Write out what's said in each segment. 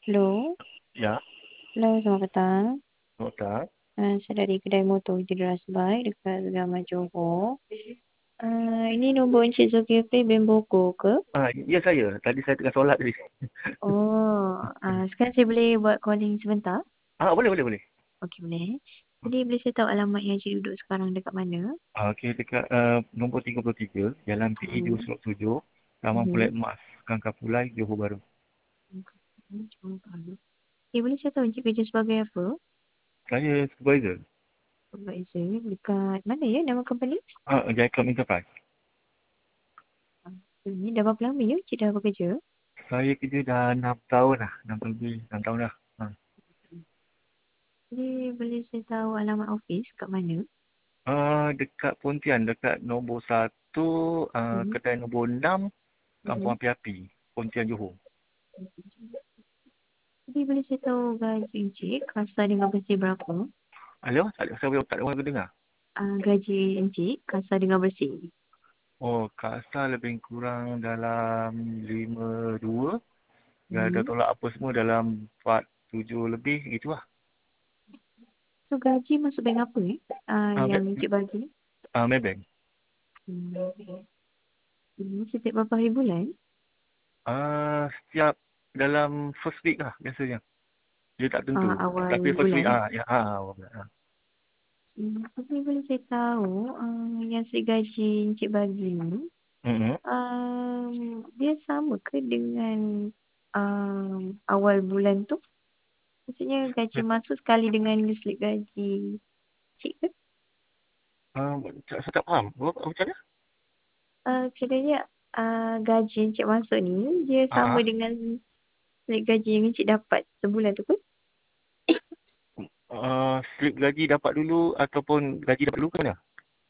Hello, Ya, hello, selamat petang. nota. Saya dari kedai motor di Deras Baik dekat Segamat Johor. Ini nombor Encik Zulkifli bin Boko ke? Ya saya. Tadi saya tengah solat tadi. Oh, sekarang saya boleh buat calling sebentar? Boleh, boleh, boleh. Okey, boleh. Jadi boleh saya tahu alamat yang Encik duduk sekarang dekat mana? Okey, dekat nombor 33, Jalan PE Hmm. 207, Taman Pulai Hmm. Emas, Kangkar Pulai, Johor Bahru. Okay, boleh saya tahu Encik kerja sebagai apa? Saya supervisor. Supervisor dekat mana ya nama company? Jaikom Enterprise. Ini dah berapa lama ya Encik dah bekerja? Saya kerja dah 6 tahun lah. 6 tahun lebih. 6 tahun dah. Jadi boleh saya tahu alamat office kat mana? Dekat Pontian, dekat nombor 1, Hmm. kedai nombor 6, Kampung Hmm. Api-Api, Pontian, Johor. Jadi boleh saya tahu gaji Encik kasar dengan bersih berapa? Halo? Saya tak ada orang dengar. Gaji Encik kasar dengan bersih. Kasar lebih kurang dalam 52. Dah Hmm. tolak apa semua dalam 47 lebih gitu lah. So gaji masuk bank apa Ah, yang Maybank. Encik bagi? Maybank. Hmm. Ini setiap berapa hari bulan? Setiap dalam first week lah biasanya. Dia tak tentu. Awal Tapi first week bulan. ya awal bulan. Tapi boleh saya tahu yang slip gaji Encik bagi ni Mm-hmm. dia sama ke dengan awal bulan tu? Maksudnya gaji masuk sekali dengan slip gaji Encik ke? Saya tak faham. Macam mana? Kiranya gaji Encik masuk ni dia sama Ah, dengan gaji yang Encik dapat sebulan tu ke? Slip gaji dapat dulu ataupun gaji dapat dulu ke mana?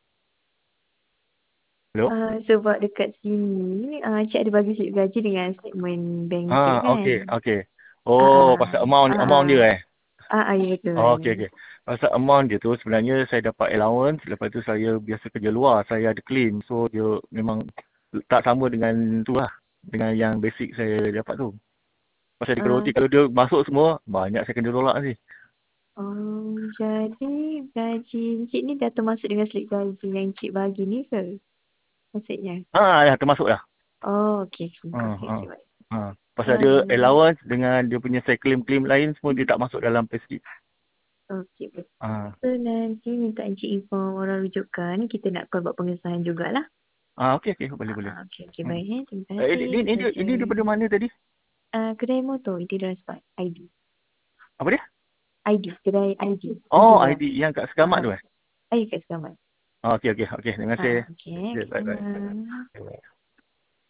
Hello? Sebab dekat sini Encik ada bagi slip gaji dengan statement bank Encik kan? Okey, okey. Ah ah Pasal amount dia eh. ya Okey, betul. okey. Pasal amount dia tu sebenarnya saya dapat allowance, lepas tu saya biasa kerja luar, saya ada claim. So dia memang tak sama dengan tu lah. Dengan yang basic saya dapat tu. Pasal dia kena Ah, roti, kalau dia masuk semua, banyak saya kena tolak sih. jadi gaji Encik ni dah termasuk dengan slip gaji yang Encik bagi ni ke? Maksudnya? Ya termasuk dah. Oh, okey. Ah, Okey, ah, okey, baik. Pasal dia Um, allowance dengan dia punya saya claim-claim lain semua dia tak masuk dalam payslip. okey, baik. Ah, So, nanti minta Encik inform orang rujukan. Kita nak call buat pengesahan jugalah. okey, okey, boleh, boleh. Okey, okey, Hmm. baik. Terima kasih Ini daripada mana tadi? kedai motor, Interior Spot, ID. Apa dia? ID, kedai ID. Interior. ID yang kat Sekamat tu eh? ID kat Selamat. Okey, okey, okey. Terima kasih. Okey, Okey, okey, bye, bye. sama. Bye.